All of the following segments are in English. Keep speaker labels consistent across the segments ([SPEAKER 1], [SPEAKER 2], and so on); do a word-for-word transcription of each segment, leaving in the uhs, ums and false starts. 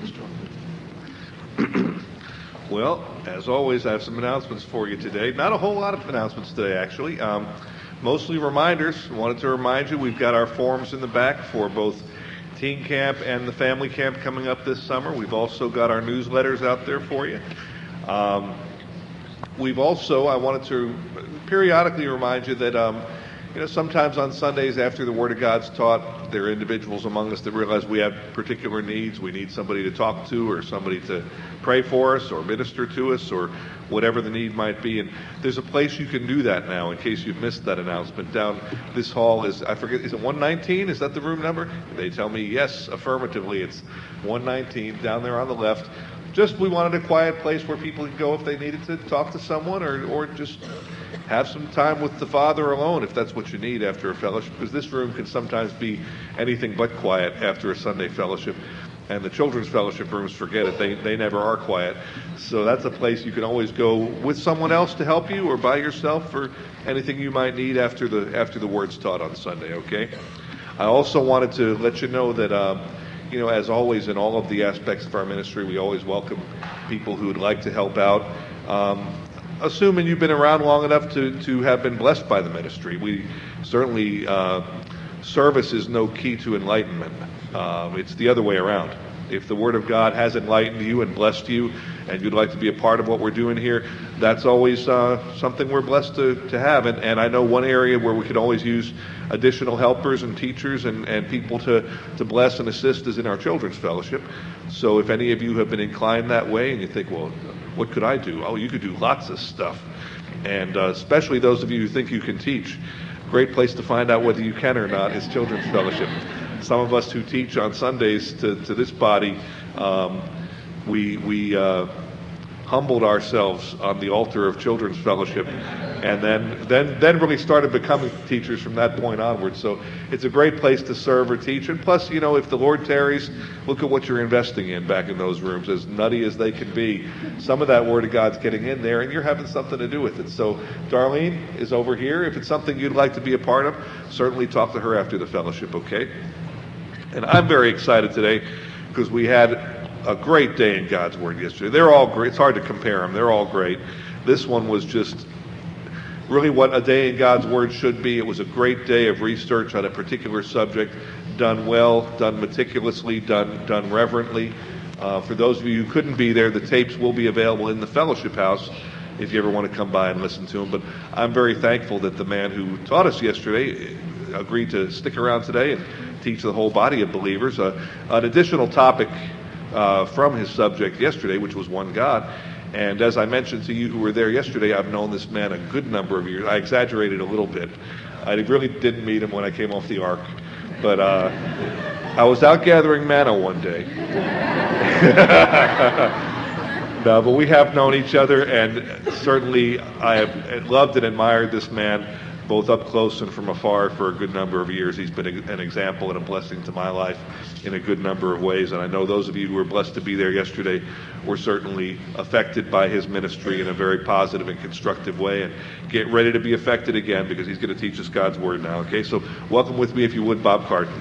[SPEAKER 1] Well, as always, I have some announcements for you today. Not a whole lot of announcements today, actually. Um, mostly reminders. I wanted to remind you we've got our forms in the back for both teen camp and the family camp coming up this summer. We've also got our newsletters out there for you. Um, we've also, I wanted to periodically remind you that um, You know, sometimes on Sundays after the Word of God's taught, there are individuals among us that realize we have particular needs. We need somebody to talk to or somebody to pray for us or minister to us or whatever the need might be. And there's a place you can do that now in case you've missed that announcement. Down this hall is, I forget, is it one nineteen? Is that the room number? They tell me yes, affirmatively. It's one nineteen down there on the left. Just we wanted a quiet place where people could go if they needed to talk to someone or, or just have some time with the Father alone if that's what you need after a fellowship, because this room can sometimes be anything but quiet after a Sunday fellowship. And the children's fellowship rooms, forget it, they they never are quiet. So that's a place you can always go with someone else to help you or by yourself for anything you might need after the after the word's taught on Sunday, okay? I also wanted to let you know that um, you know, as always in all of the aspects of our ministry, we always welcome people who would like to help out. Um, assuming you've been around long enough to, to have been blessed by the ministry. We certainly, uh, service is no key to enlightenment. Um, it's the other way around. If the Word of God has enlightened you and blessed you, and you'd like to be a part of what we're doing here, that's always uh, something we're blessed to, to have. And, and I know one area where we could always use additional helpers and teachers and, and people to, to bless and assist is in our children's fellowship. So if any of you have been inclined that way and you think, well, what could I do? Oh, you could do lots of stuff. And uh, especially those of you who think you can teach. Great place to find out whether you can or not is children's fellowship. Some of us who teach on Sundays to, to this body, um, we we uh, humbled ourselves on the altar of children's fellowship, and then then then really started becoming teachers from that point onward. So it's a great place to serve or teach. And plus, you know, if the Lord tarries, look at what you're investing in back in those rooms. As nutty as they can be, some of that Word of God's getting in there, and you're having something to do with it. So Darlene is over here. If it's something you'd like to be a part of, certainly talk to her after the fellowship, okay? And I'm very excited today because we had a great day in God's Word yesterday. They're all great. It's hard to compare them. They're all great. This one was just really what a day in God's Word should be. It was a great day of research on a particular subject, done well, done meticulously, done done reverently. Uh, for those of you who couldn't be there, the tapes will be available in the fellowship house if you ever want to come by and listen to them. But I'm very thankful that the man who taught us yesterday agreed to stick around today and teach the whole body of believers. Uh, an additional topic uh, from his subject yesterday, which was one God. And as I mentioned to you who were there yesterday, I've known this man a good number of years. I exaggerated a little bit. I really didn't meet him when I came off the ark. But uh, I was out gathering manna one day. No, but we have known each other, and certainly I have loved and admired this man, both up close and from afar, for a good number of years. He's been an example and a blessing to my life in a good number of ways. And I know those of you who were blessed to be there yesterday were certainly affected by his ministry in a very positive and constructive way. And get ready to be affected again, because he's going to teach us God's Word now. Okay, so welcome with me, if you would, Bob Carton.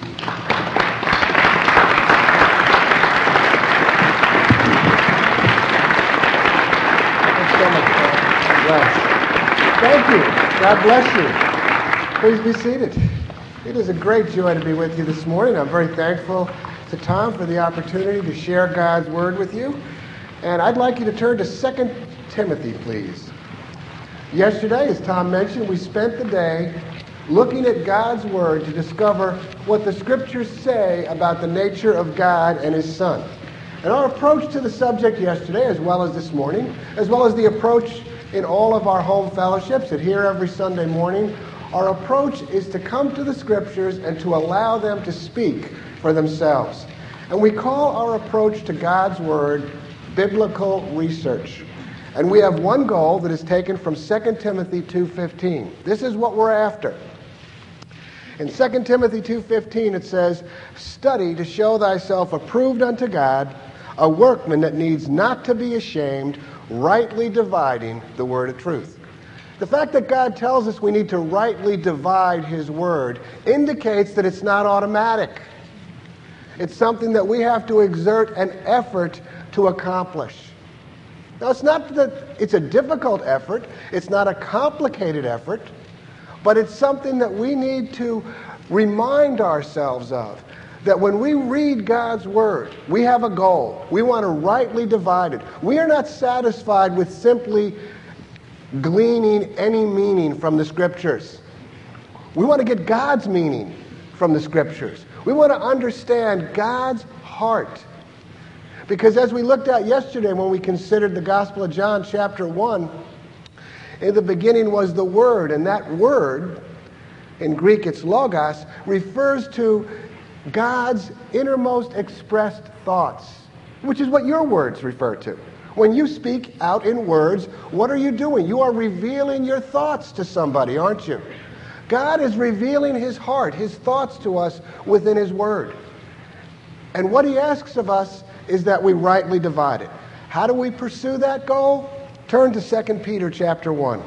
[SPEAKER 2] Thank you. God bless you. Please be seated. It is a great joy to be with you this morning. I'm very thankful to Tom for the opportunity to share God's Word with you. And I'd like you to turn to Second Timothy, please. Yesterday, as Tom mentioned, we spent the day looking at God's Word to discover what the Scriptures say about the nature of God and His Son. And our approach to the subject yesterday, as well as this morning, as well as the approach in all of our home fellowships and here every Sunday morning, our approach is to come to the Scriptures and to allow them to speak for themselves. And we call our approach to God's Word biblical research. And we have one goal that is taken from Second Timothy two fifteen. This is what we're after. In Second Timothy two fifteen it says, "Study to show thyself approved unto God, a workman that needs not to be ashamed, rightly dividing the word of truth." The fact that God tells us we need to rightly divide His Word indicates that it's not automatic. It's something that we have to exert an effort to accomplish. Now, it's not that it's a difficult effort. It's not a complicated effort. But it's something that we need to remind ourselves of. That when we read God's Word, we have a goal. We want to rightly divide it. We are not satisfied with simply gleaning any meaning from the Scriptures. We want to get God's meaning from the Scriptures. We want to understand God's heart. Because as we looked at yesterday when we considered the Gospel of John chapter one, in the beginning was the Word, and that Word, in Greek it's logos, refers to God's innermost expressed thoughts, which is what your words refer to. When you speak out in words, what are you doing? You are revealing your thoughts to somebody, aren't you? God is revealing His heart, His thoughts to us within His Word. And what He asks of us is that we rightly divide it. How do we pursue that goal? Turn to Second Peter chapter one.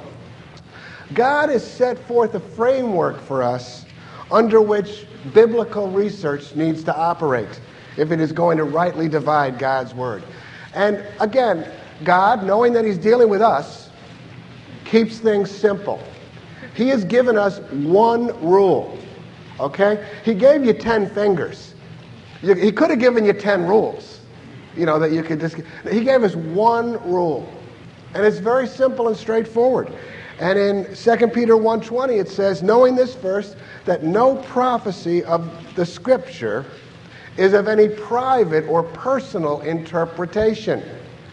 [SPEAKER 2] God has set forth a framework for us under which biblical research needs to operate if it is going to rightly divide God's Word. And again, God, knowing that He's dealing with us, keeps things simple. He has given us one rule, okay? He gave you ten fingers. You, he could have given you ten rules, you know, that you could just... He gave us one rule, and it's very simple and straightforward. And in Second Peter one twenty it says, knowing this first, that no prophecy of the Scripture is of any private or personal interpretation.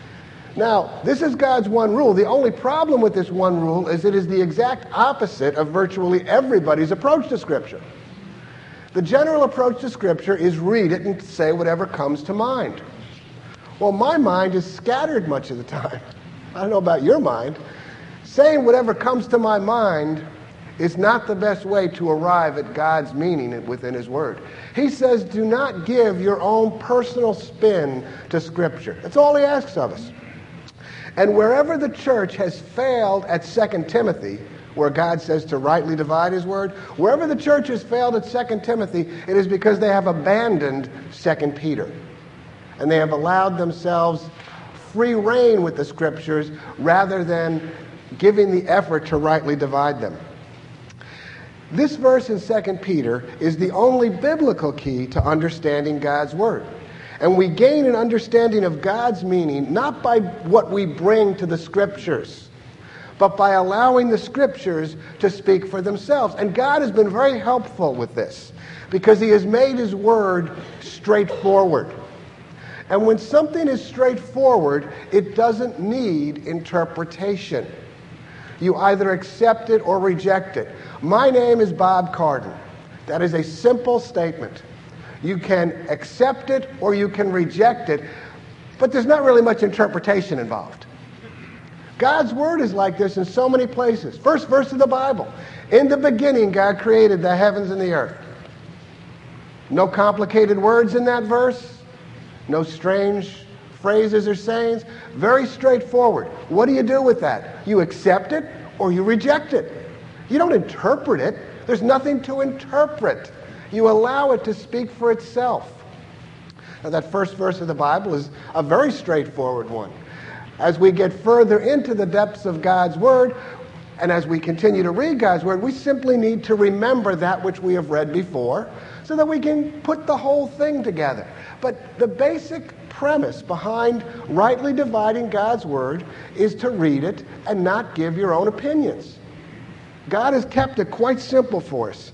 [SPEAKER 2] Now, this is God's one rule. The only problem with this one rule is it is the exact opposite of virtually everybody's approach to Scripture. The general approach to Scripture is read it and say whatever comes to mind. Well, my mind is scattered much of the time. I don't know about your mind. Saying whatever comes to my mind is not the best way to arrive at God's meaning within His Word. He says, do not give your own personal spin to Scripture. That's all He asks of us. And wherever the church has failed at Second Timothy, where God says to rightly divide His Word, wherever the church has failed at Second Timothy, it is because they have abandoned Second Peter. And they have allowed themselves free rein with the Scriptures rather than giving the effort to rightly divide them. This verse in Second Peter is the only biblical key to understanding God's Word. And we gain an understanding of God's meaning not by what we bring to the Scriptures, but by allowing the Scriptures to speak for themselves. And God has been very helpful with this because He has made His Word straightforward. And when something is straightforward, it doesn't need interpretation. You either accept it or reject it. My name is Bob Carden. That is a simple statement. You can accept it or you can reject it, but there's not really much interpretation involved. God's Word is like this in so many places. First verse of the Bible. In the beginning, God created the heavens and the earth. No complicated words in that verse. No strange phrases or sayings. Very straightforward. What do you do with that? You accept it or you reject it. You don't interpret it. There's nothing to interpret. You allow it to speak for itself. Now, that first verse of the Bible is a very straightforward one. As we get further into the depths of God's Word, and as we continue to read God's Word, we simply need to remember that which we have read before so that we can put the whole thing together. But the basic premise behind rightly dividing God's Word is to read it and not give your own opinions. God has kept it quite simple for us.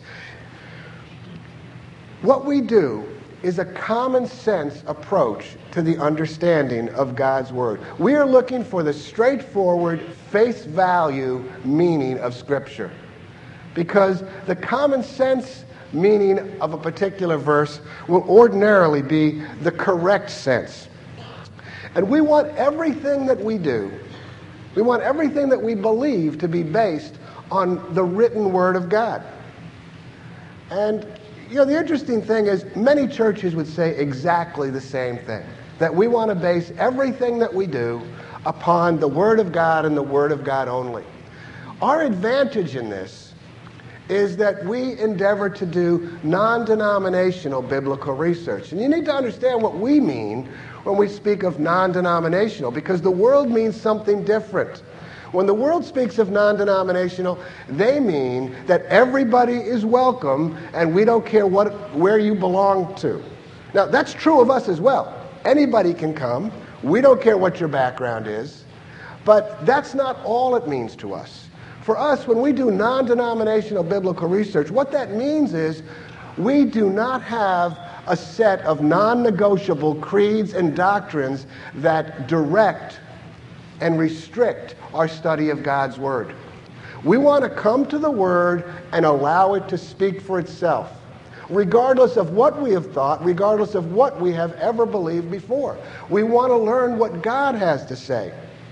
[SPEAKER 2] What we do is a common sense approach to the understanding of God's Word. We are looking for the straightforward, face value meaning of Scripture. Because the common sense meaning of a particular verse will ordinarily be the correct sense. And we want everything that we do, we want everything that we believe to be based on the written Word of God. And you know, the interesting thing is many churches would say exactly the same thing, that we want to base everything that we do upon the Word of God and the Word of God only. Our advantage in this is that we endeavor to do non-denominational biblical research. And you need to understand what we mean when we speak of non-denominational, because the world means something different. When the world speaks of non-denominational, they mean that everybody is welcome and we don't care what, where you belong to. Now, that's true of us as well. Anybody can come. We don't care what your background is. But that's not all it means to us. For us, when we do non-denominational biblical research, what that means is we do not have a set of non-negotiable creeds and doctrines that direct and restrict our study of God's Word. We want to come to the Word and allow it to speak for itself, regardless of what we have thought, regardless of what we have ever believed before. We want to learn what God has to say.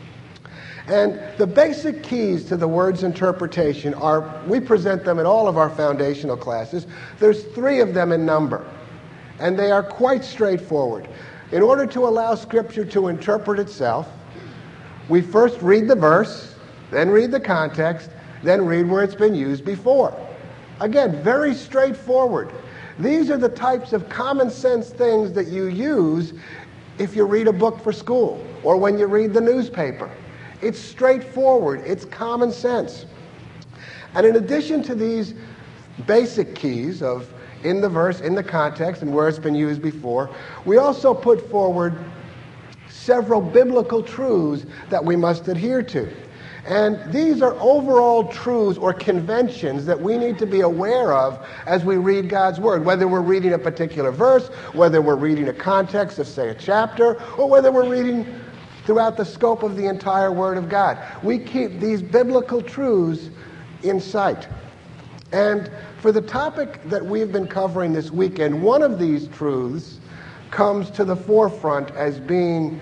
[SPEAKER 2] And the basic keys to the Word's interpretation are, we present them in all of our foundational classes. There's three of them in number, and they are quite straightforward. In order to allow Scripture to interpret itself, we first read the verse, then read the context, then read where it's been used before. Again, very straightforward. These are the types of common sense things that you use if you read a book for school or when you read the newspaper. It's straightforward. It's common sense. And in addition to these basic keys of in the verse, in the context, and where it's been used before, we also put forward several biblical truths that we must adhere to. And these are overall truths or conventions that we need to be aware of as we read God's Word, whether we're reading a particular verse, whether we're reading a context of, say, a chapter, or whether we're reading throughout the scope of the entire Word of God. We keep these biblical truths in sight. And for the topic that we've been covering this weekend, one of these truths comes to the forefront as being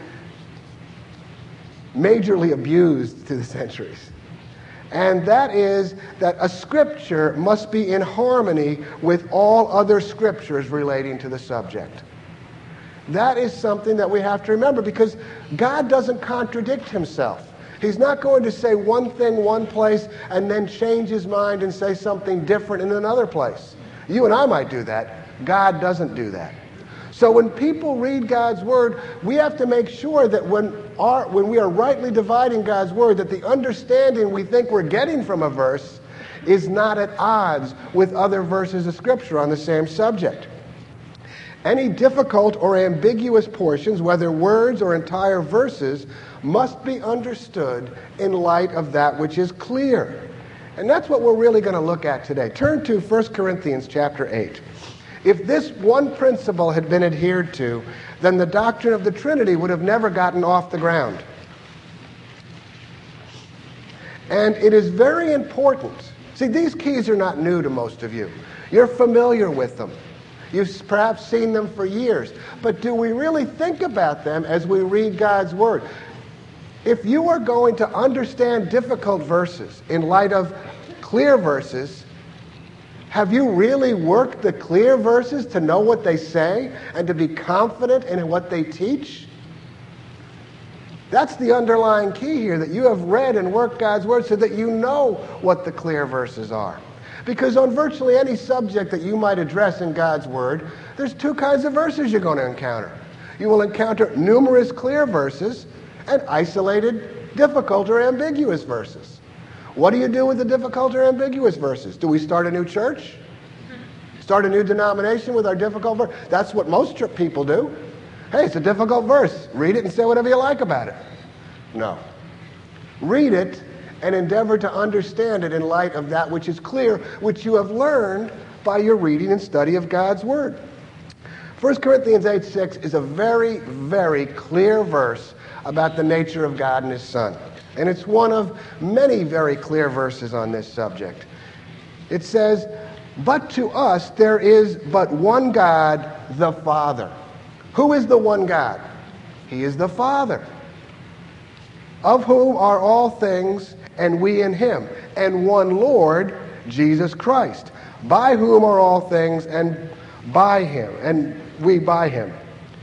[SPEAKER 2] majorly abused through the centuries. And that is that a scripture must be in harmony with all other scriptures relating to the subject. That is something that we have to remember, because God doesn't contradict himself. He's not going to say one thing one place and then change his mind and say something different in another place. You and I might do that. God doesn't do that. So when people read God's Word, we have to make sure that when, our, when we are rightly dividing God's Word, that the understanding we think we're getting from a verse is not at odds with other verses of Scripture on the same subject. Any difficult or ambiguous portions, whether words or entire verses, must be understood in light of that which is clear. And that's what we're really going to look at today. Turn to First Corinthians chapter eight. If this one principle had been adhered to, then the doctrine of the Trinity would have never gotten off the ground. And it is very important. See, these keys are not new to most of you. You're familiar with them. You've perhaps seen them for years. But do we really think about them as we read God's Word? If you are going to understand difficult verses in light of clear verses, have you really worked the clear verses to know what they say and to be confident in what they teach? That's the underlying key here, that you have read and worked God's Word so that you know what the clear verses are. Because on virtually any subject that you might address in God's Word, there's two kinds of verses you're going to encounter. You will encounter numerous clear verses and isolated, difficult, or ambiguous verses. What do you do with the difficult or ambiguous verses? Do we start a new church? Start a new denomination with our difficult verse? That's what most people do. Hey, it's a difficult verse. Read it and say whatever you like about it. No. Read it and endeavor to understand it in light of that which is clear, which you have learned by your reading and study of God's Word. First Corinthians eight six is a very, very clear verse about the nature of God and His Son. And it's one of many very clear verses on this subject. It says, "But to us there is but one God, the Father." Who is the one God? He is the Father, of whom are all things, and we in Him, and one Lord, Jesus Christ, by whom are all things, and by Him, and we by Him.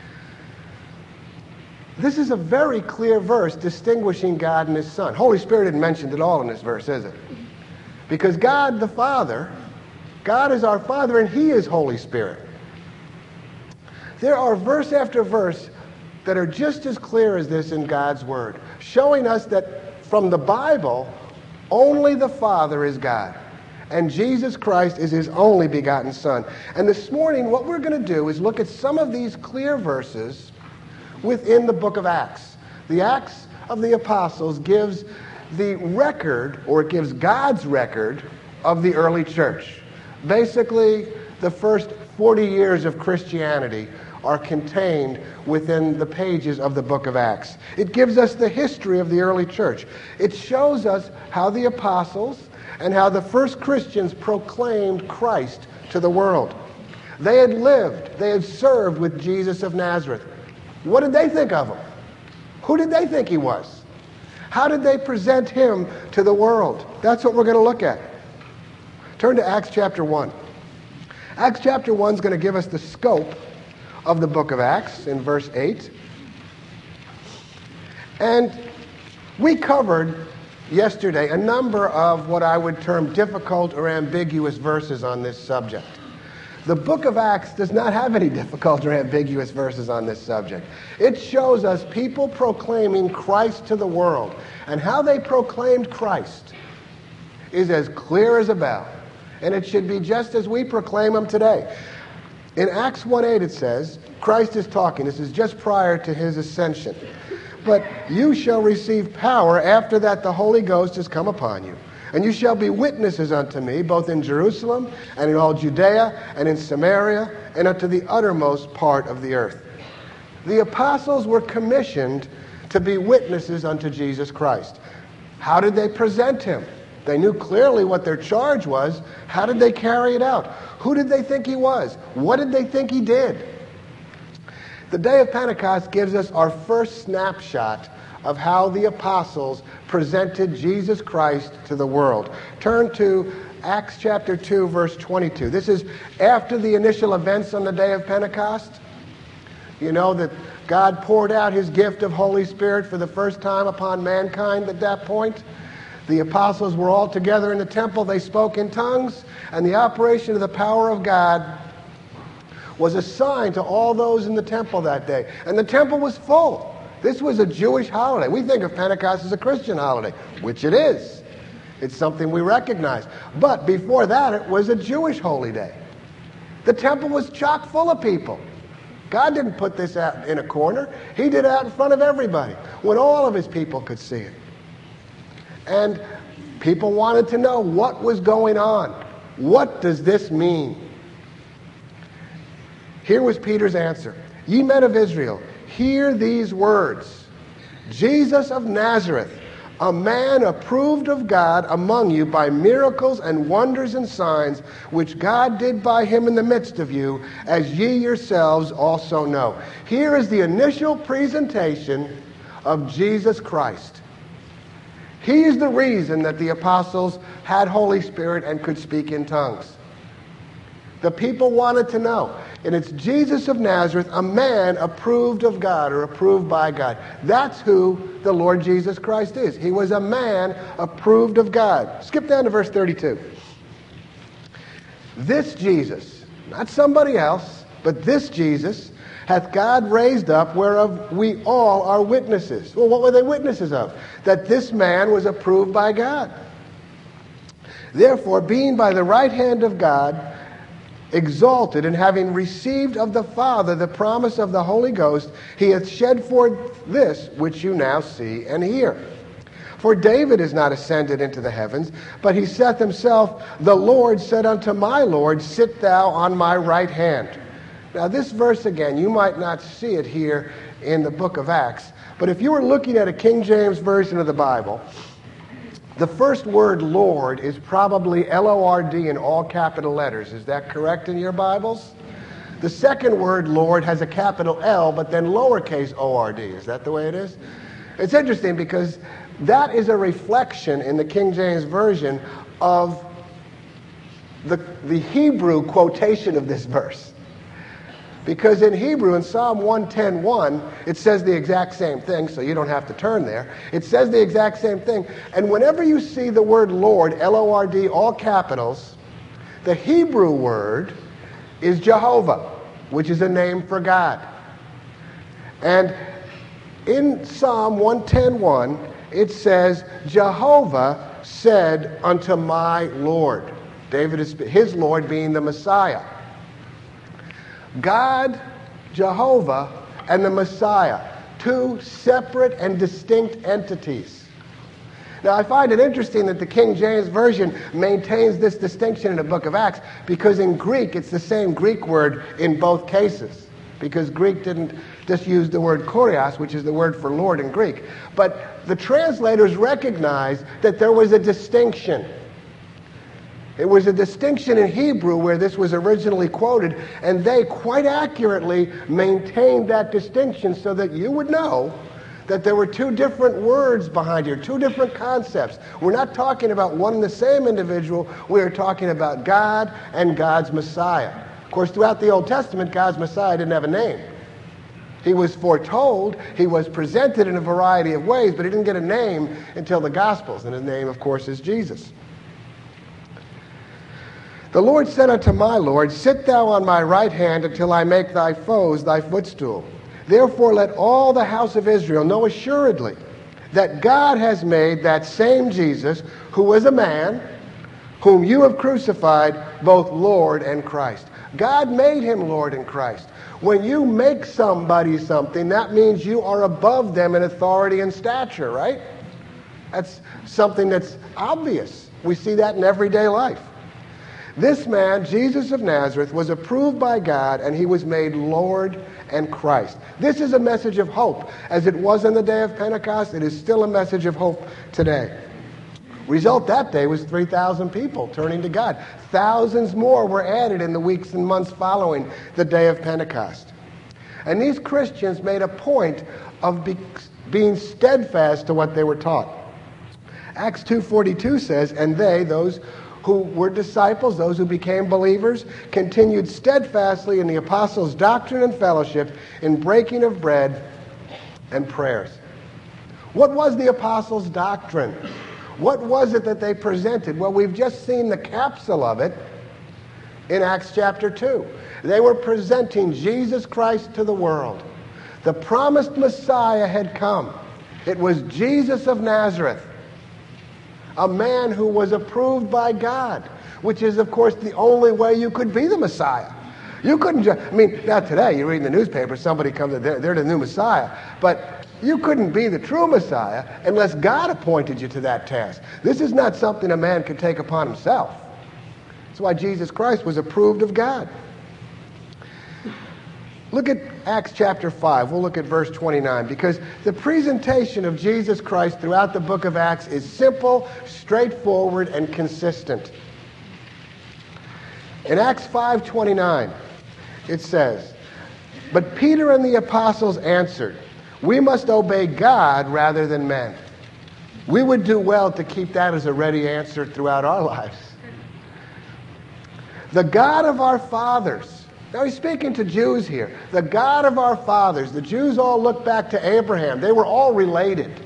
[SPEAKER 2] This is a very clear verse distinguishing God and His Son. Holy Spirit isn't mentioned at all in this verse, is it? Because God the Father, God is our Father and He is Holy Spirit. There are verse after verse that are just as clear as this in God's Word, showing us that from the Bible, only the Father is God, and Jesus Christ is His only begotten Son. And this morning, what we're going to do is look at some of these clear verses within the book of Acts. The Acts of the Apostles gives the record, or it gives God's record, of the early church. Basically, the first forty years of Christianity are contained within the pages of the book of Acts. It gives us the history of the early church. It shows us how the apostles and how the first Christians proclaimed Christ to the world. They had lived, they had served with Jesus of Nazareth. What did they think of him? Who did they think he was? How did they present him to the world? That's what we're going to look at. Turn to Acts chapter one. Acts chapter one is going to give us the scope of the book of Acts in verse eight. And we covered yesterday a number of what I would term difficult or ambiguous verses on this subject. The book of Acts does not have any difficult or ambiguous verses on this subject. It shows us people proclaiming Christ to the world. And how they proclaimed Christ is as clear as a bell. And it should be just as we proclaim him today. In Acts one eight it says, Christ is talking. This is just prior to his ascension. But you shall receive power after that the Holy Ghost has come upon you. And you shall be witnesses unto me, both in Jerusalem and in all Judea and in Samaria and unto the uttermost part of the earth. The apostles were commissioned to be witnesses unto Jesus Christ. How did they present him? They knew clearly what their charge was. How did they carry it out? Who did they think he was? What did they think he did? The day of Pentecost gives us our first snapshot of how the apostles presented Jesus Christ to the world. Turn to Acts chapter two, verse twenty-two. This is after the initial events on the day of Pentecost. You know that God poured out his gift of Holy Spirit for the first time upon mankind at that point. The apostles were all together in the temple. They spoke in tongues, and the operation of the power of God was a sign to all those in the temple that day. And the temple was full. This was a Jewish holiday. We think of Pentecost as a Christian holiday, which it is. It's something we recognize. But before that, it was a Jewish holy day. The temple was chock full of people. God didn't put this out in a corner. He did it out in front of everybody, when all of his people could see it. And people wanted to know what was going on. What does this mean? Here was Peter's answer. Ye men of Israel, hear these words. Jesus of Nazareth, a man approved of God among you by miracles and wonders and signs, which God did by him in the midst of you, as ye yourselves also know. Here is the initial presentation of Jesus Christ. He is the reason that the apostles had Holy Spirit and could speak in tongues. The people wanted to know. And it's Jesus of Nazareth, a man approved of God or approved by God. That's who the Lord Jesus Christ is. He was a man approved of God. Skip down to verse thirty-two. This Jesus, not somebody else, but this Jesus, hath God raised up, whereof we all are witnesses. Well, what were they witnesses of? That this man was approved by God. Therefore, being by the right hand of God exalted, and having received of the Father the promise of the Holy Ghost, he hath shed forth this which you now see and hear. For David is not ascended into the heavens, but he saith himself, the Lord said unto my Lord, sit thou on my right hand. Now this verse again, you might not see it here in the book of Acts, but if you were looking at a King James version of the Bible, the first word Lord is probably L O R D in all capital letters. Is that correct in your Bibles? The second word Lord has a capital L, but then lowercase O R D. Is that the way it is? It's interesting because that is a reflection in the King James Version of the, the Hebrew quotation of this verse. Because in Hebrew, in Psalm one ten one, it says the exact same thing, so you don't have to turn there. It says the exact same thing. And whenever you see the word Lord, L O R D, all capitals, the Hebrew word is Jehovah, which is a name for God. And in Psalm one ten one, it says, Jehovah said unto my Lord. David is his Lord being the Messiah. God, Jehovah, and the Messiah, two separate and distinct entities. Now, I find it interesting that the King James Version maintains this distinction in the book of Acts, because in Greek, it's the same Greek word in both cases. Because Greek didn't just use the word kurios, which is the word for Lord in Greek. But the translators recognized that there was a distinction. It was a distinction in Hebrew where this was originally quoted, and they quite accurately maintained that distinction so that you would know that there were two different words behind here, two different concepts. We're not talking about one and the same individual. We are talking about God and God's Messiah. Of course, throughout the Old Testament, God's Messiah didn't have a name. He was foretold, he was presented in a variety of ways, but he didn't get a name until the Gospels, and his name, of course, is Jesus. The Lord said unto my Lord, sit thou on my right hand until I make thy foes thy footstool. Therefore let all the house of Israel know assuredly that God has made that same Jesus, who was a man, whom you have crucified, both Lord and Christ. God made him Lord and Christ. When you make somebody something, that means you are above them in authority and stature, right? That's something that's obvious. We see that in everyday life. This man, Jesus of Nazareth, was approved by God, and he was made Lord and Christ. This is a message of hope. As it was on the day of Pentecost, it is still a message of hope today. Result that day was three thousand people turning to God. Thousands more were added in the weeks and months following the day of Pentecost. And these Christians made a point of be, being steadfast to what they were taught. Acts two forty-two says, and they, those who were disciples, those who became believers, continued steadfastly in the apostles' doctrine and fellowship, in breaking of bread and prayers. What was the apostles' doctrine? What was it that they presented? Well, we've just seen the capsule of it in Acts chapter two. They were presenting Jesus Christ to the world. The promised Messiah had come. It was Jesus of Nazareth, a man who was approved by God, which is, of course, the only way you could be the Messiah. You couldn't just, I mean, now today, you read in the newspaper, somebody comes, they're, they're the new Messiah, but you couldn't be the true Messiah unless God appointed you to that task. This is not something a man could take upon himself. That's why Jesus Christ was approved of God. Look at Acts chapter five. We'll look at verse twenty-nine, because the presentation of Jesus Christ throughout the book of Acts is simple, straightforward, and consistent. In Acts five twenty-nine, it says, but Peter and the apostles answered, we must obey God rather than men. We would do well to keep that as a ready answer throughout our lives. The God of our fathers. Now he's speaking to Jews here. The God of our fathers. The Jews all look back to Abraham. They were all related.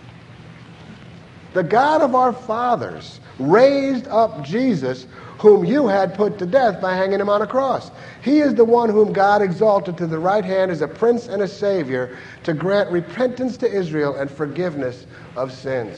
[SPEAKER 2] The God of our fathers raised up Jesus, whom you had put to death by hanging him on a cross. He is the one whom God exalted to the right hand as a prince and a savior, to grant repentance to Israel and forgiveness of sins.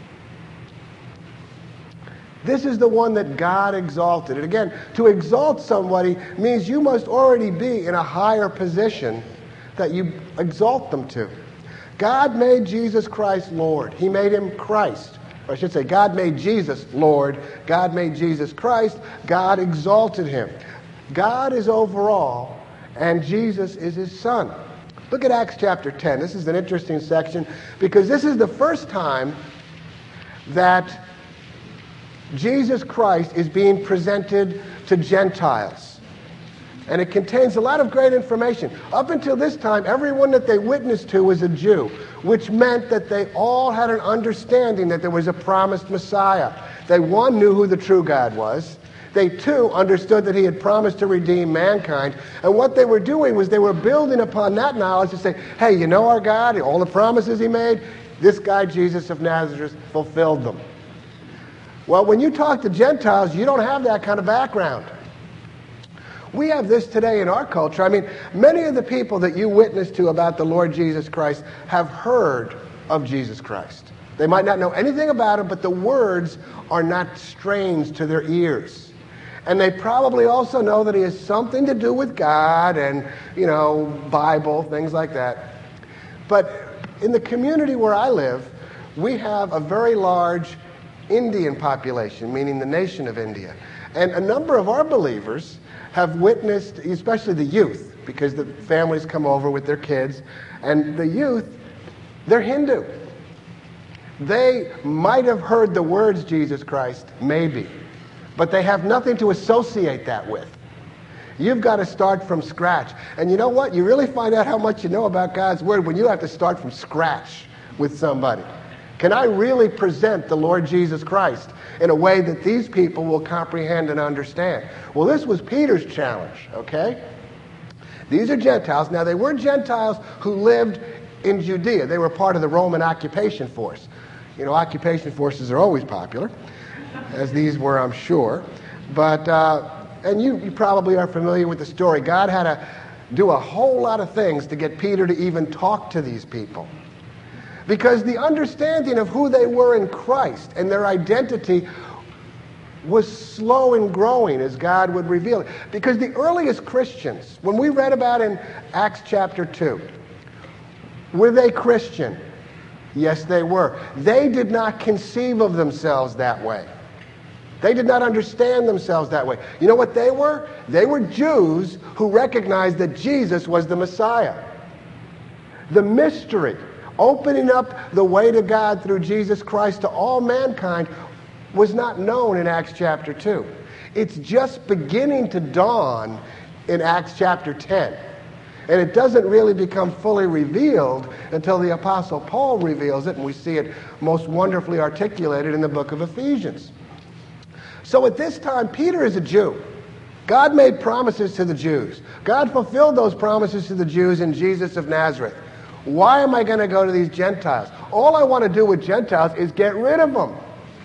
[SPEAKER 2] This is the one that God exalted. And again, to exalt somebody means you must already be in a higher position that you exalt them to. God made Jesus Christ Lord. He made him Christ. Or I should say, God made Jesus Lord. God made Jesus Christ. God exalted him. God is over all, and Jesus is his son. Look at Acts chapter ten. This is an interesting section, because this is the first time that Jesus Christ is being presented to Gentiles. And it contains a lot of great information. Up until this time, everyone that they witnessed to was a Jew, which meant that they all had an understanding that there was a promised Messiah. They, one, knew who the true God was. They too understood that he had promised to redeem mankind. And what they were doing was they were building upon that knowledge to say, hey, you know our God, all the promises he made, this guy Jesus of Nazareth fulfilled them. Well, when you talk to Gentiles, you don't have that kind of background. We have this today in our culture. I mean, many of the people that you witness to about the Lord Jesus Christ have heard of Jesus Christ. They might not know anything about him, but the words are not strange to their ears. And they probably also know that he has something to do with God and, you know, Bible, things like that. But in the community where I live, we have a very large Indian population, meaning the nation of India. And a number of our believers have witnessed, especially the youth, because the families come over with their kids, and the youth, they're Hindu. They might have heard the words Jesus Christ, maybe, but they have nothing to associate that with. You've got to start from scratch. And you know what? You really find out how much you know about God's Word when you have to start from scratch with somebody. Can I really present the Lord Jesus Christ in a way that these people will comprehend and understand? Well, this was Peter's challenge, okay? These are Gentiles. Now, they were Gentiles who lived in Judea. They were part of the Roman occupation force. You know, occupation forces are always popular, as these were, I'm sure. But, uh, and you, you probably are familiar with the story. God had to do a whole lot of things to get Peter to even talk to these people. Because the understanding of who they were in Christ and their identity was slow in growing as God would reveal it. Because the earliest Christians, when we read about in Acts chapter two, were they Christian? Yes, they were. They did not conceive of themselves that way. They did not understand themselves that way. You know what they were? They were Jews who recognized that Jesus was the Messiah. The mystery, opening up the way to God through Jesus Christ to all mankind, was not known in Acts chapter two. It's just beginning to dawn in Acts chapter ten. And it doesn't really become fully revealed until the Apostle Paul reveals it, and we see it most wonderfully articulated in the book of Ephesians. So at this time, Peter is a Jew. God made promises to the Jews. God fulfilled those promises to the Jews in Jesus of Nazareth. Why am I going to go to these Gentiles? All I want to do with Gentiles is get rid of them.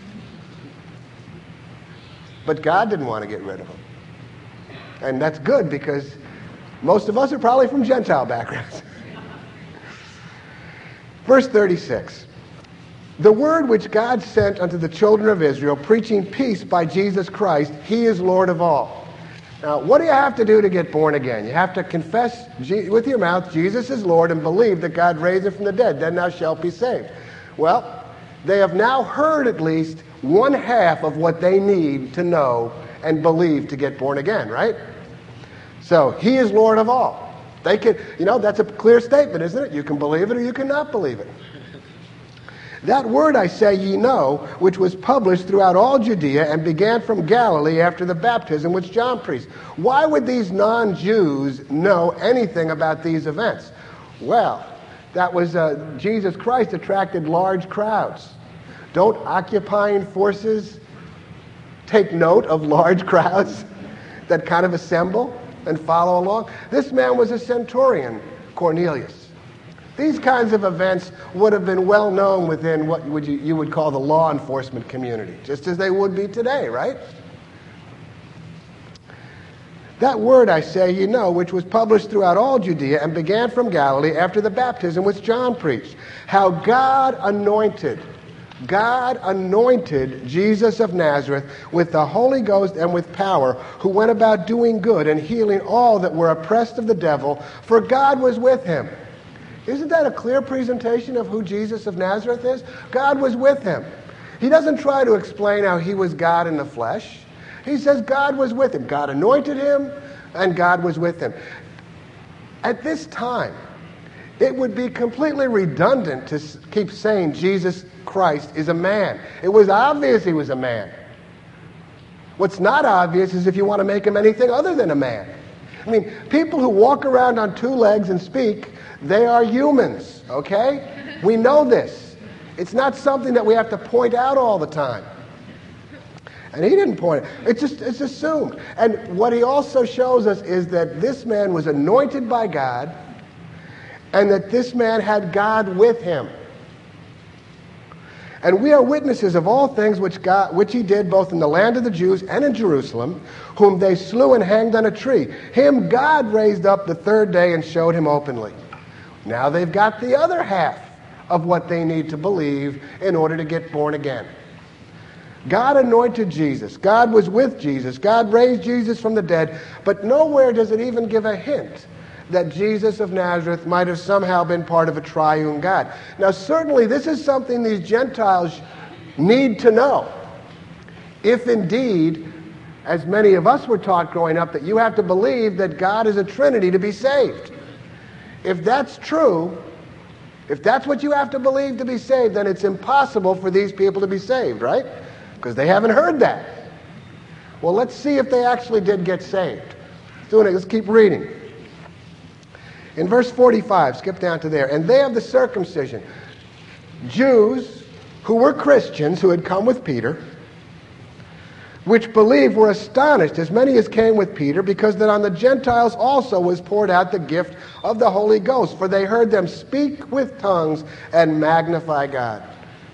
[SPEAKER 2] But God didn't want to get rid of them. And that's good, because most of us are probably from Gentile backgrounds. Verse thirty-six. The word which God sent unto the children of Israel, preaching peace by Jesus Christ, he is Lord of all. Now, what do you have to do to get born again? You have to confess with your mouth Jesus is Lord and believe that God raised him from the dead. Then thou shalt be saved. Well, they have now heard at least one half of what they need to know and believe to get born again, right? So, he is Lord of all. They can, you know, that's a clear statement, isn't it? You can believe it or you cannot believe it. That word I say ye know, which was published throughout all Judea and began from Galilee after the baptism which John preached. Why would these non-Jews know anything about these events? Well, that was uh, Jesus Christ attracted large crowds. Don't occupying forces take note of large crowds that kind of assemble and follow along? This man was a centurion, Cornelius. These kinds of events would have been well known within what would you, you would call the law enforcement community, just as they would be today, right? That word, I say, ye know, which was published throughout all Judea and began from Galilee after the baptism which John preached, how God anointed, God anointed Jesus of Nazareth with the Holy Ghost and with power, who went about doing good and healing all that were oppressed of the devil, for God was with him. Isn't that a clear presentation of who Jesus of Nazareth is? God was with him. He doesn't try to explain how he was God in the flesh. He says God was with him. God anointed him, and God was with him. At this time, it would be completely redundant to keep saying Jesus Christ is a man. It was obvious he was a man. What's not obvious is if you want to make him anything other than a man. I mean, people who walk around on two legs and speak, they are humans, okay? We know this. It's not something that we have to point out all the time. And he didn't point it. It's just it's assumed. And what he also shows us is that this man was anointed by God and that this man had God with him. And we are witnesses of all things which God, which he did both in the land of the Jews and in Jerusalem, whom they slew and hanged on a tree. Him God raised up the third day and showed him openly. Now they've got the other half of what they need to believe in order to get born again. God anointed Jesus. God was with Jesus. God raised Jesus from the dead. But nowhere does it even give a hint that Jesus of Nazareth might have somehow been part of a triune God. Now, certainly this is something these Gentiles need to know. If indeed, as many of us were taught growing up, that you have to believe that God is a Trinity to be saved. If that's true, if that's what you have to believe to be saved, then it's impossible for these people to be saved, right? Because they haven't heard that. Well, let's see if they actually did get saved. Let's keep reading. In verse forty-five, skip down to there. And they of the circumcision, Jews who were Christians, who had come with Peter, which believed, were astonished, as many as came with Peter, because that on the Gentiles also was poured out the gift of the Holy Ghost. For they heard them speak with tongues and magnify God.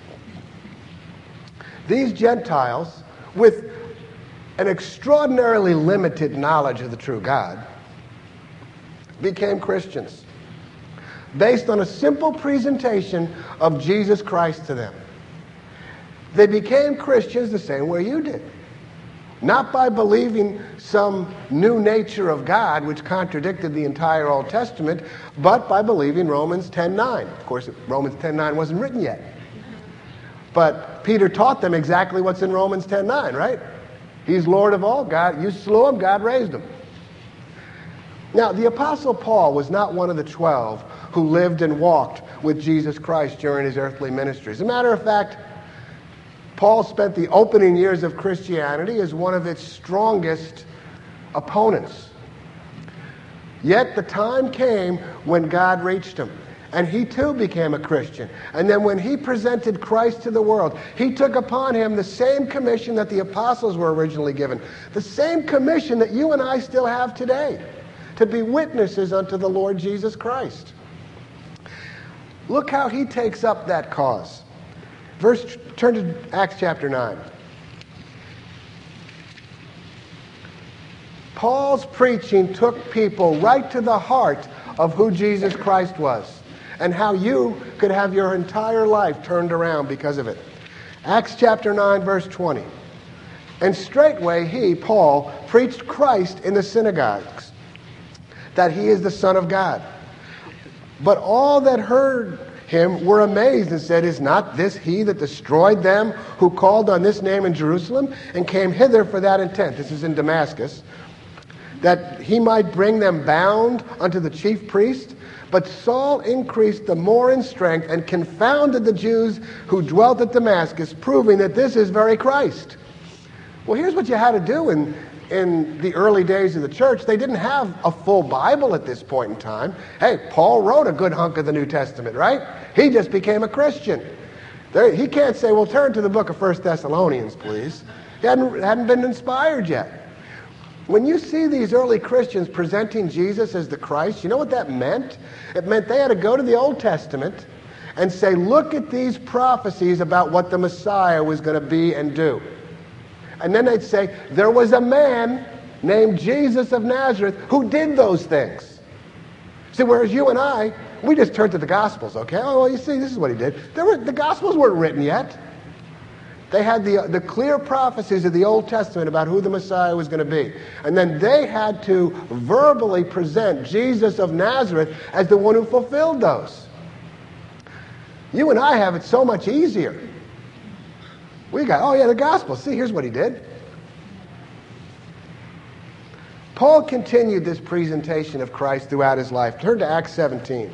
[SPEAKER 2] These Gentiles, with an extraordinarily limited knowledge of the true God, became Christians based on a simple presentation of Jesus Christ to them. They became Christians the same way you did. Not by believing some new nature of God which contradicted the entire Old Testament, but by believing Romans ten nine. Of course, Romans ten nine wasn't written yet. But Peter taught them exactly what's in Romans ten nine, right? He's Lord of all. God, you slew him, God raised him. Now, the Apostle Paul was not one of the twelve who lived and walked with Jesus Christ during his earthly ministry. As a matter of fact, Paul spent the opening years of Christianity as one of its strongest opponents. Yet the time came when God reached him, and he too became a Christian. And then when he presented Christ to the world, he took upon him the same commission that the apostles were originally given, the same commission that you and I still have today, to be witnesses unto the Lord Jesus Christ. Look how he takes up that cause. Verse, turn to Acts chapter nine. Paul's preaching took people right to the heart of who Jesus Christ was and how you could have your entire life turned around because of it. Acts chapter nine, verse twenty. And straightway he, Paul, preached Christ in the synagogues, that he is the Son of God. But all that heard him were amazed and said, is not this he that destroyed them who called on this name in Jerusalem and came hither for that intent? This is in Damascus. That he might bring them bound unto the chief priest. But Saul increased the more in strength and confounded the Jews who dwelt at Damascus, proving that this is very Christ. Well, here's what you had to do in In the early days of the church. They didn't have a full Bible at this point in time. Hey, Paul wrote a good hunk of the New Testament, right? He just became a Christian. There, he can't say, well, turn to the book of First Thessalonians, please. He hadn't, hadn't been inspired yet. When you see these early Christians presenting Jesus as the Christ, you know what that meant? It meant they had to go to the Old Testament and say, look at these prophecies about what the Messiah was going to be and do. And then they'd say, there was a man named Jesus of Nazareth who did those things. See, whereas you and I, we just turn to the Gospels, okay? Oh, well, you see, this is what he did. There were, the Gospels weren't written yet. They had the, the clear prophecies of the Old Testament about who the Messiah was going to be. And then they had to verbally present Jesus of Nazareth as the one who fulfilled those. You and I have it so much easier. We got, oh yeah, the gospel. See, here's what he did. Paul continued this presentation of Christ throughout his life. Turn to Acts seventeen.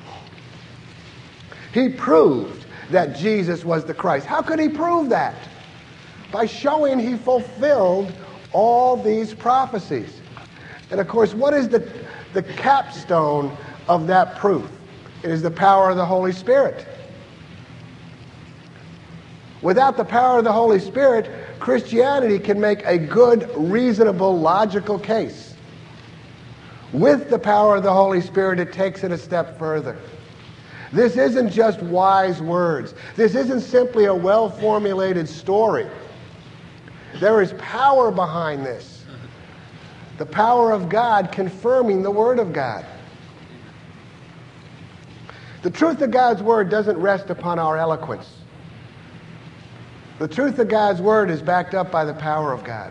[SPEAKER 2] He proved that Jesus was the Christ. How could he prove that? By showing he fulfilled all these prophecies. And of course, what is the, the capstone of that proof? It is the power of the Holy Spirit. Without the power of the Holy Spirit, Christianity can make a good, reasonable, logical case. With the power of the Holy Spirit, it takes it a step further. This isn't just wise words. This isn't simply a well-formulated story. There is power behind this. The power of God confirming the Word of God. The truth of God's Word doesn't rest upon our eloquence. The truth of God's Word is backed up by the power of God.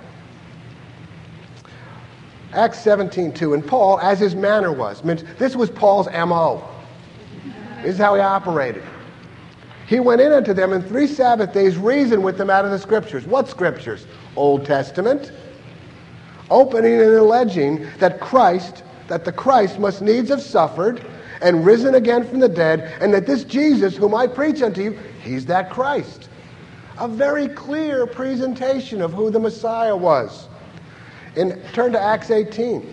[SPEAKER 2] Acts seventeen two, and Paul, as his manner was, meant this was Paul's M O. This is how he operated. He went in unto them, and three Sabbath days reasoned with them out of the Scriptures. What Scriptures? Old Testament. Opening and alleging that Christ, that the Christ must needs have suffered and risen again from the dead, and that this Jesus whom I preach unto you, he's that Christ. A very clear presentation of who the Messiah was. And turn to Acts eighteen.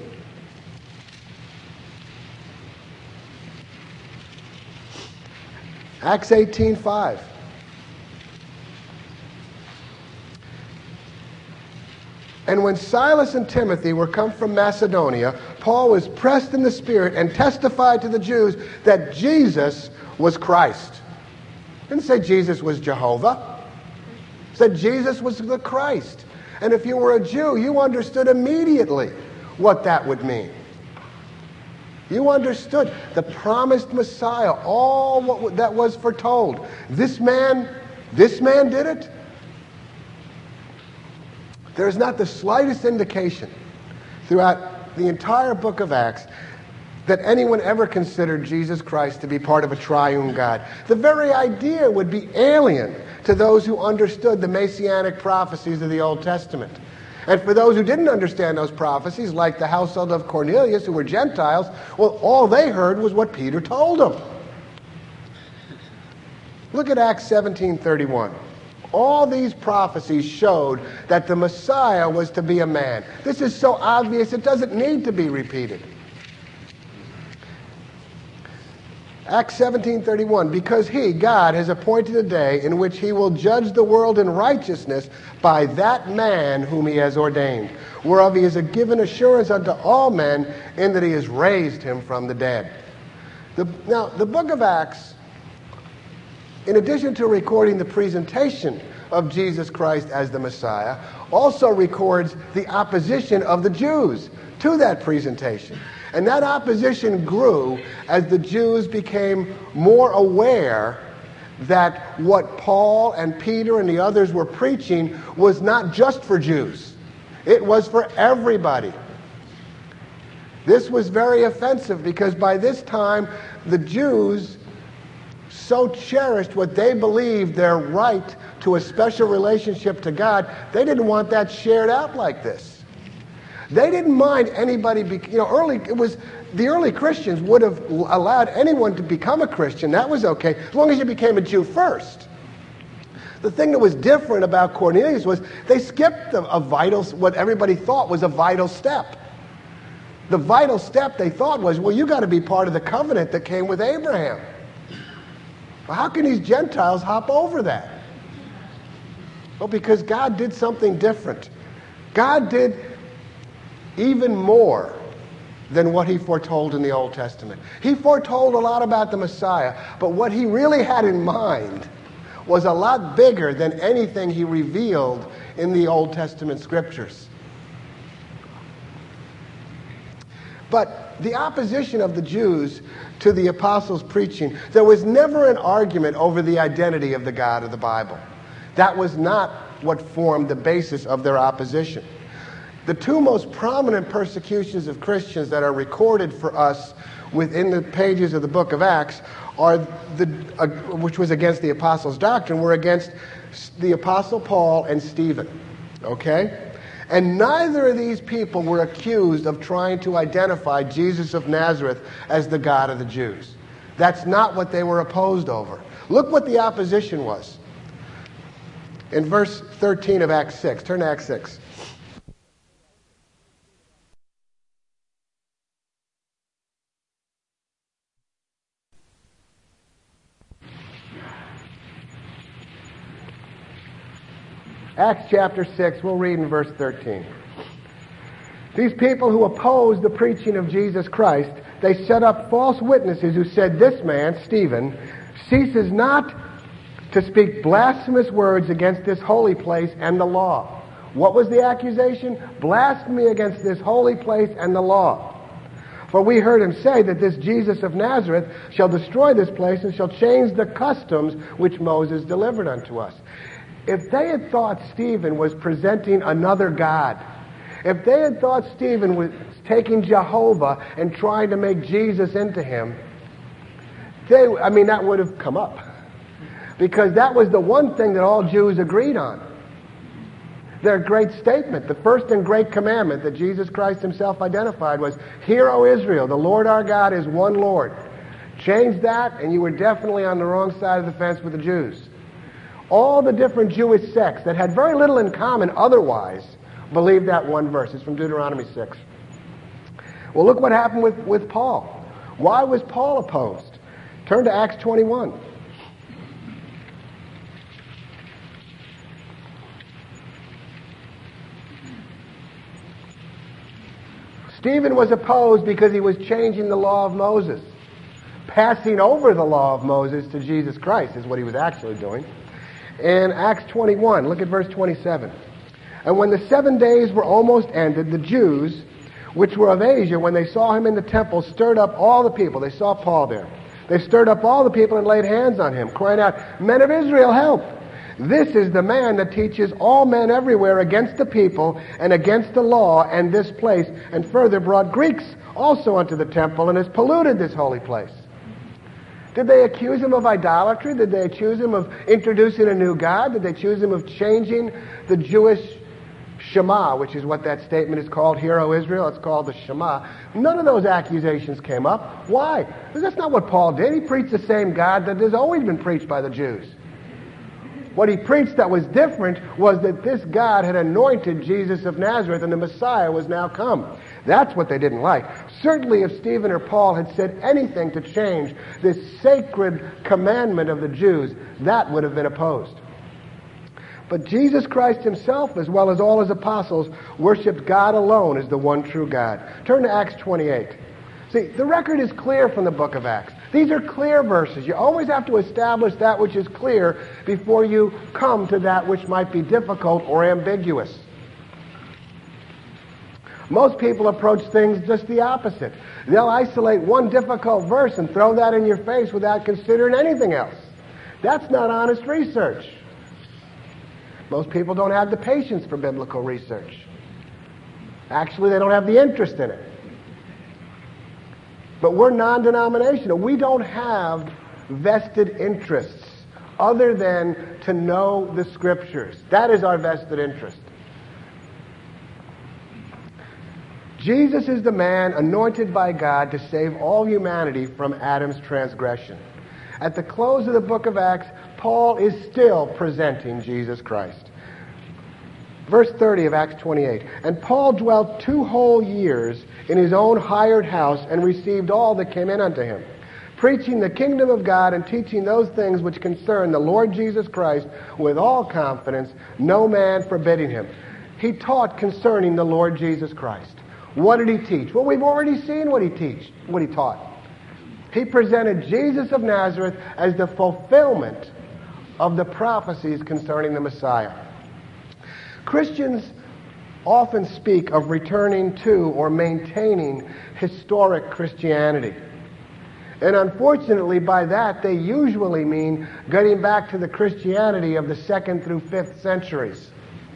[SPEAKER 2] Acts eighteen five. And when Silas and Timothy were come from Macedonia, Paul was pressed in the Spirit and testified to the Jews that Jesus was Christ. Didn't say Jesus was Jehovah. It said Jesus was the Christ. And if you were a Jew, you understood immediately what that would mean. You understood the promised Messiah, all what that was foretold. This man, this man did it. There is not the slightest indication throughout the entire book of Acts that anyone ever considered Jesus Christ to be part of a triune God. The very idea would be alien to those who understood the messianic prophecies of the Old Testament. And for those who didn't understand those prophecies, like the household of Cornelius, who were Gentiles, well, all they heard was what Peter told them. Look at Acts seventeen thirty-one. All these prophecies showed that the Messiah was to be a man. This is so obvious it doesn't need to be repeated. Acts seventeen thirty-one, because he, God, has appointed a day in which he will judge the world in righteousness by that man whom he has ordained, whereof he has given assurance unto all men in that he has raised him from the dead. The, now, the book of Acts, in addition to recording the presentation of Jesus Christ as the Messiah, also records the opposition of the Jews to that presentation. And that opposition grew as the Jews became more aware that what Paul and Peter and the others were preaching was not just for Jews. It was for everybody. This was very offensive because by this time the Jews so cherished what they believed their right to a special relationship to God, they didn't want that shared out like this. They didn't mind anybody, be, you know, early, it was, the early Christians would have allowed anyone to become a Christian. That was okay, as long as you became a Jew first. The thing that was different about Cornelius was they skipped a, a vital, what everybody thought was a vital step. The vital step they thought was, well, you got to be part of the covenant that came with Abraham. Well, how can these Gentiles hop over that? Well, because God did something different. God did even more than what he foretold in the Old Testament. He foretold a lot about the Messiah, but what he really had in mind was a lot bigger than anything he revealed in the Old Testament scriptures. But the opposition of the Jews to the apostles' preaching, there was never an argument over the identity of the God of the Bible. That was not what formed the basis of their opposition. The two most prominent persecutions of Christians that are recorded for us within the pages of the book of Acts are the, uh, which was against the apostles' doctrine, were against the apostle Paul and Stephen. Okay? And neither of these people were accused of trying to identify Jesus of Nazareth as the God of the Jews. That's not what they were opposed over. Look what the opposition was. In verse thirteen of Acts six, turn to Acts six. Acts chapter six, we'll read in verse thirteen. These people who opposed the preaching of Jesus Christ, they set up false witnesses who said, this man, Stephen, ceases not to speak blasphemous words against this holy place and the law. What was the accusation? Blasphemy against this holy place and the law. For we heard him say that this Jesus of Nazareth shall destroy this place and shall change the customs which Moses delivered unto us. If they had thought Stephen was presenting another God, if they had thought Stephen was taking Jehovah and trying to make Jesus into him, they, I mean, that would have come up. Because that was the one thing that all Jews agreed on. Their great statement, the first and great commandment that Jesus Christ himself identified was, Hear, O Israel, the Lord our God is one Lord. Change that and you were definitely on the wrong side of the fence with the Jews. All the different Jewish sects that had very little in common otherwise believed that one verse. It's from Deuteronomy six. Well, look what happened with, with Paul. Why was Paul opposed? Turn to Acts twenty-one. Stephen was opposed because he was changing the law of Moses. Passing over the law of Moses to Jesus Christ is what he was actually doing. In Acts twenty-one, look at verse twenty-seven. And when the seven days were almost ended, the Jews, which were of Asia, when they saw him in the temple, stirred up all the people. They saw Paul there. They stirred up all the people and laid hands on him, crying out, Men of Israel, help! This is the man that teaches all men everywhere against the people and against the law and this place, and further brought Greeks also unto the temple and has polluted this holy place. Did they accuse him of idolatry? Did they accuse him of introducing a new God? Did they accuse him of changing the Jewish Shema, which is what that statement is called, Hear, O Israel? It's called the Shema. None of those accusations came up. Why? Because that's not what Paul did. He preached the same God that has always been preached by the Jews. What he preached that was different was that this God had anointed Jesus of Nazareth and the Messiah was now come. That's what they didn't like. Certainly if Stephen or Paul had said anything to change this sacred commandment of the Jews, that would have been opposed. But Jesus Christ himself, as well as all his apostles, worshipped God alone as the one true God. Turn to Acts twenty-eight. See, the record is clear from the book of Acts. These are clear verses. You always have to establish that which is clear before you come to that which might be difficult or ambiguous. Most people approach things just the opposite. They'll isolate one difficult verse and throw that in your face without considering anything else. That's not honest research. Most people don't have the patience for biblical research. Actually, they don't have the interest in it. But we're non-denominational. We don't have vested interests other than to know the Scriptures. That is our vested interest. Jesus is the man anointed by God to save all humanity from Adam's transgression. At the close of the book of Acts, Paul is still presenting Jesus Christ. Verse thirty of Acts twenty-eight. And Paul dwelt two whole years in his own hired house and received all that came in unto him, preaching the kingdom of God and teaching those things which concern the Lord Jesus Christ with all confidence, no man forbidding him. He taught concerning the Lord Jesus Christ. What did he teach? Well, we've already seen what he teach, what he taught. He presented Jesus of Nazareth as the fulfillment of the prophecies concerning the Messiah. Christians often speak of returning to or maintaining historic Christianity. And unfortunately, by that, they usually mean getting back to the Christianity of the second through fifth centuries.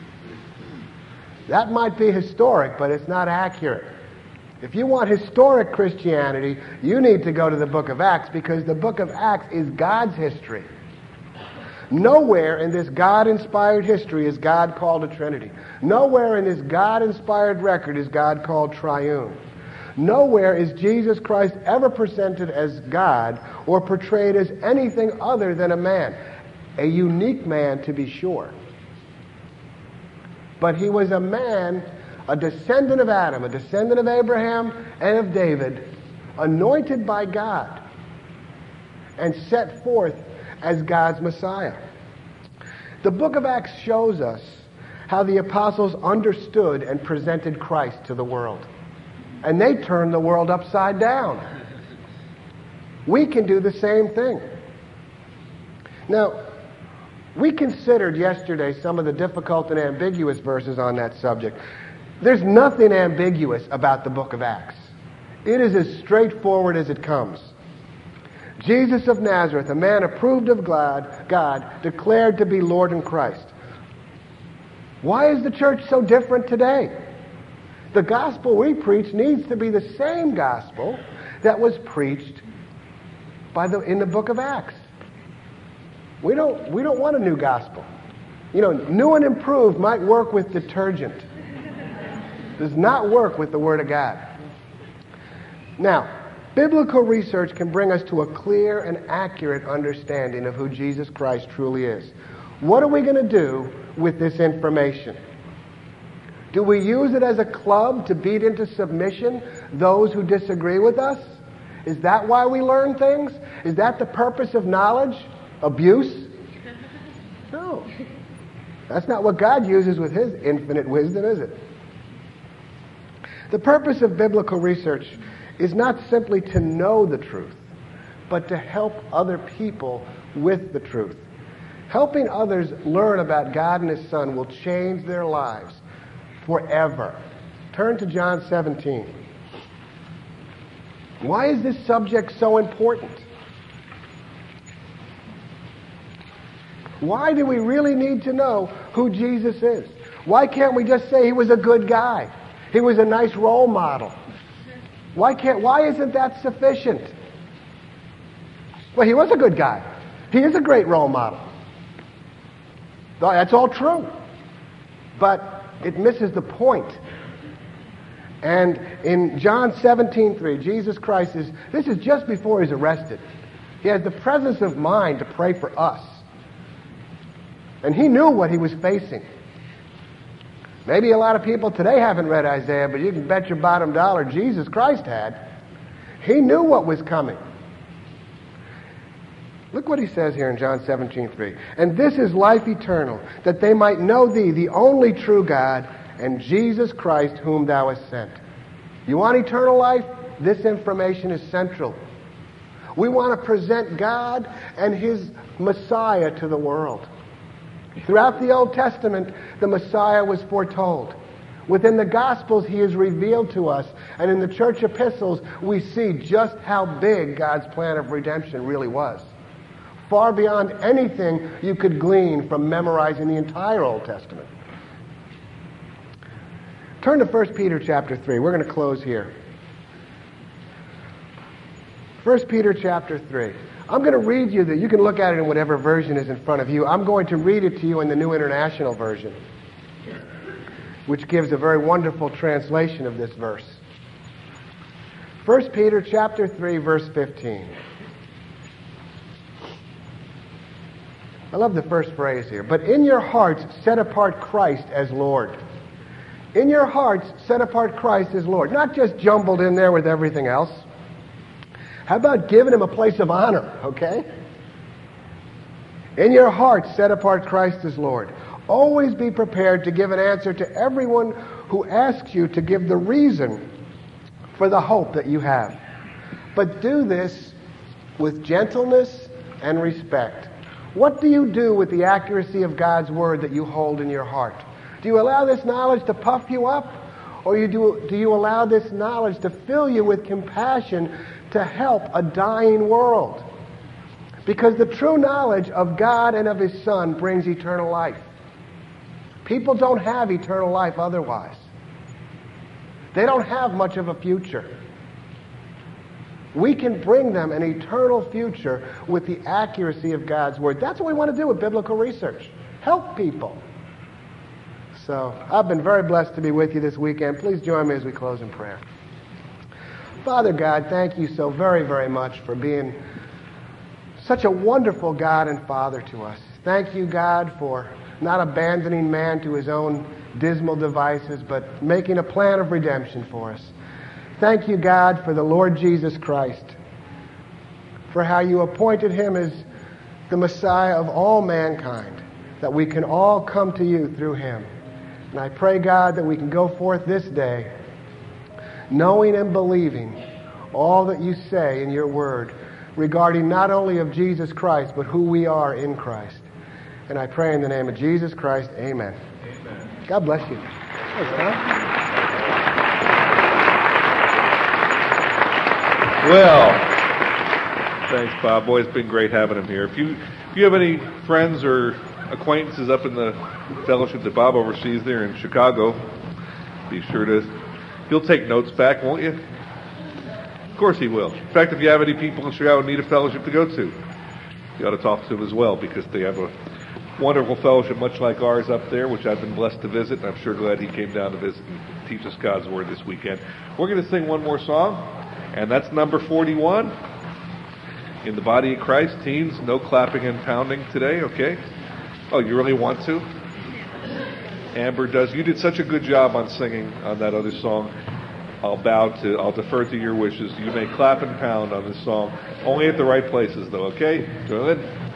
[SPEAKER 2] That might be historic, but it's not accurate. If you want historic Christianity, you need to go to the book of Acts, because the book of Acts is God's history. Nowhere in this God-inspired history is God called a Trinity. Nowhere in this God-inspired record is God called triune. Nowhere is Jesus Christ ever presented as God or portrayed as anything other than a man. A unique man, to be sure. But he was a man, a descendant of Adam, a descendant of Abraham and of David, anointed by God and set forth as God's Messiah. The book of Acts shows us how the apostles understood and presented Christ to the world. And they turned the world upside down. We can do the same thing. Now, we considered yesterday some of the difficult and ambiguous verses on that subject. There's nothing ambiguous about the book of Acts. It is as straightforward as it comes. Jesus of Nazareth, a man approved of God, God, declared to be Lord and Christ. Why is the church so different today? The gospel we preach needs to be the same gospel that was preached by the, in the book of Acts. We don't, we don't want a new gospel. You know, new and improved might work with detergent. Does not work with the Word of God. Now, biblical research can bring us to a clear and accurate understanding of who Jesus Christ truly is. What are we going to do with this information? Do we use it as a club to beat into submission those who disagree with us? Is that why we learn things? Is that the purpose of knowledge? Abuse? No. That's not what God uses with His infinite wisdom, is it? The purpose of biblical research is not simply to know the truth, but to help other people with the truth. Helping others learn about God and His Son will change their lives forever. Turn to John seventeen. Why is this subject so important? Why do we really need to know who Jesus is? Why can't we just say He was a good guy? He was a nice role model. Why can't, why isn't that sufficient? Well, He was a good guy. He is a great role model. That's all true. But it misses the point. And in John seventeen three, Jesus Christ is, this is just before He's arrested. He has the presence of mind to pray for us. And He knew what He was facing. Maybe a lot of people today haven't read Isaiah, but you can bet your bottom dollar Jesus Christ had. He knew what was coming. Look what He says here in John seventeen three. And this is life eternal, that they might know Thee, the only true God, and Jesus Christ, whom Thou hast sent. You want eternal life? This information is central. We want to present God and His Messiah to the world. Throughout the Old Testament, the Messiah was foretold. Within the Gospels, He is revealed to us. And in the church epistles, we see just how big God's plan of redemption really was. Far beyond anything you could glean from memorizing the entire Old Testament. Turn to First Peter chapter three. We're going to close here. First Peter chapter three. I'm going to read you that. You can look at it in whatever version is in front of you. I'm going to read it to you in the New International Version, which gives a very wonderful translation of this verse. First Peter chapter three, verse fifteen. I love the first phrase here. But in your hearts set apart Christ as Lord. In your hearts set apart Christ as Lord. Not just jumbled in there with everything else. How about giving Him a place of honor, okay? In your hearts set apart Christ as Lord. Always be prepared to give an answer to everyone who asks you to give the reason for the hope that you have. But do this with gentleness and respect. What do you do with the accuracy of God's Word that you hold in your heart? Do you allow this knowledge to puff you up? Or you do, do you allow this knowledge to fill you with compassion to help a dying world? Because the true knowledge of God and of His Son brings eternal life. People don't have eternal life otherwise. They don't have much of a future. We can bring them an eternal future with the accuracy of God's Word. That's what we want to do with biblical research. Help people. So, I've been very blessed to be with you this weekend. Please join me as we close in prayer. Father God, thank you so very, very much for being such a wonderful God and Father to us. Thank you, God, for not abandoning man to his own dismal devices, but making a plan of redemption for us. Thank you, God, for the Lord Jesus Christ, for how you appointed Him as the Messiah of all mankind, that we can all come to you through Him And I pray, God, that we can go forth this day knowing and believing all that you say in your word regarding not only of Jesus Christ, but who we are in Christ. And I pray in the name of Jesus Christ, amen. Amen. God bless you. Thanks, Tom.
[SPEAKER 1] Well, thanks, Bob. Boy, it's been great having him here. If you if you have any friends or acquaintances up in the fellowship that Bob oversees there in Chicago, be sure to, he'll take notes back, won't you? Of course he will. In fact, if you have any people in Chicago who need a fellowship to go to, you ought to talk to them as well, because they have a wonderful fellowship much like ours up there, which I've been blessed to visit, and I'm sure glad he came down to visit and teach us God's Word this weekend. We're going to sing one more song, and that's number forty-one. In the Body of Christ. Teens, no clapping and pounding today, okay? Oh, you really want to? Amber does. You did such a good job on singing on that other song. I'll bow to, I'll defer to your wishes. You may clap and pound on this song. Only at the right places, though, okay? Go ahead.